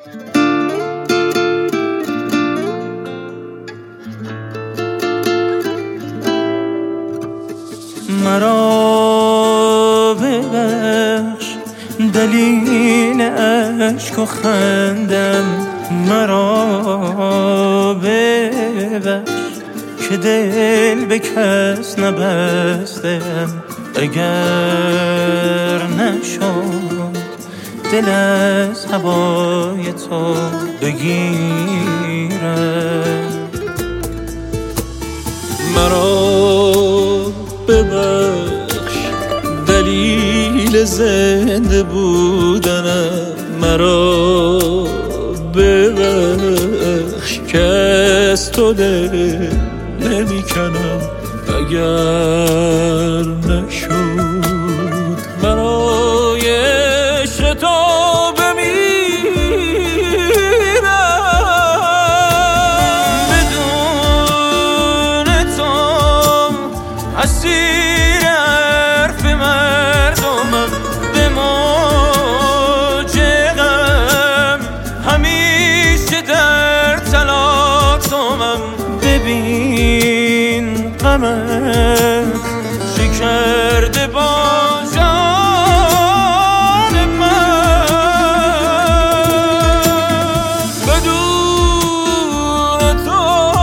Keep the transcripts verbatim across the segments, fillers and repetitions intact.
مرا ببخش دلیل عشق و خندم، مرا ببخش که دل به کس نبستم. اگر نشد دل از هوای تو بگیرم، مرا ببخش دلیل زنده بودنم، مرا ببخش که از تو دل نمی کنم. اگر نشد برای عشق تو بمیرم، بدون تو اسیر حرف مردمم، به موج غم همیشه در تلاطمم. ببین غمت چه کرده با جان من، بدون تو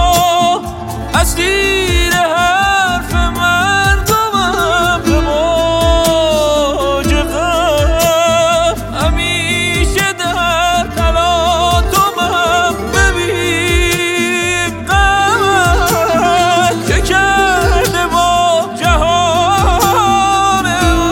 اسیر حرف مردمم، به موج غم همیشه در تلاطمم. ببین غمت چه کرده با جهان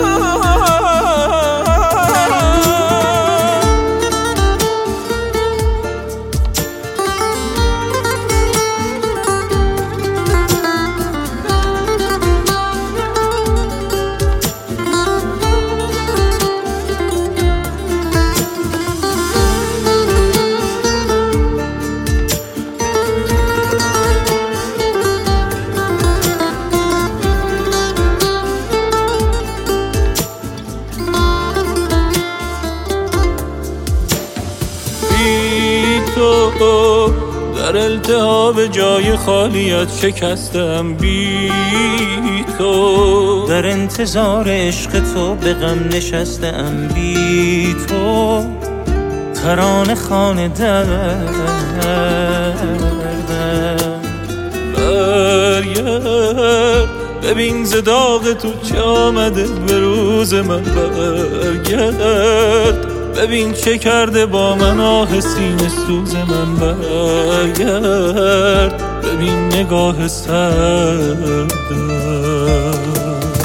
تو در التهاب جای خالیت شکستم، بی تو در انتظار عشق تو به غم نشستم، بی تو ترانه خانه دردم. برگرد ببین ز داغ تو چه آمده به روز من، برگرد ببین چه کرده با من آه سینه سوز من، برگرد ببین نگاه سردم.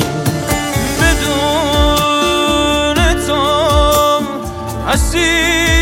بدون تو اسیر